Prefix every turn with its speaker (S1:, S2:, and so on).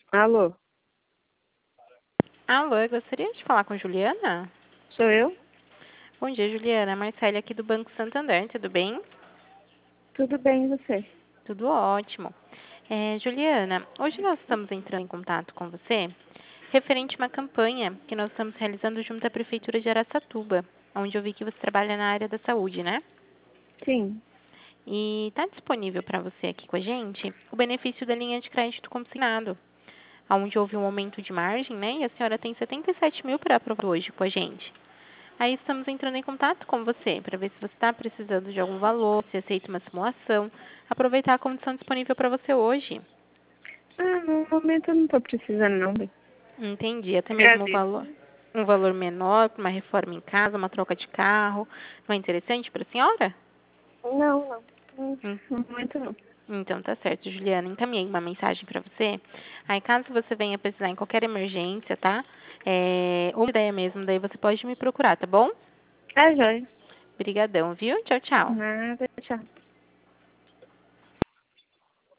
S1: Alô,
S2: Alô, eu gostaria de falar com Juliana?
S1: sou eu?
S2: Bom dia, Juliana. Marcele aqui do Banco Santander, tudo bem?
S1: Tudo bem, e você?
S2: Tudo ótimo. Juliana, hoje nós estamos entrando em contato com você referente a uma campanha que nós estamos realizando junto à Prefeitura de Araçatuba, onde eu vi que você trabalha na área da saúde, né?
S1: Sim.
S2: E está disponível para você aqui com a gente o benefício da linha de crédito consignado, onde houve um aumento de margem, né? E a senhora tem 77 mil para aprovar hoje com a gente. Aí estamos entrando em contato com você para ver se você está precisando de algum valor, se aceita uma simulação, aproveitar a condição disponível para você hoje.
S1: No momento eu não tô precisando, não, bem.
S2: Entendi, até mesmo
S1: Agradeço.
S2: um valor menor para uma reforma em casa, uma troca de carro. Não é interessante para a senhora?
S1: Não, não.
S2: Hum,
S1: No momento não.
S2: Então tá certo, Juliana. Encaminhei uma mensagem para você. Aí caso você venha precisar em qualquer emergência, tá? Ou ideia mesmo, daí você pode me procurar, tá bom?
S1: Tá, joia.
S2: Obrigadão, viu? Tchau, tchau.
S1: Nada, tchau.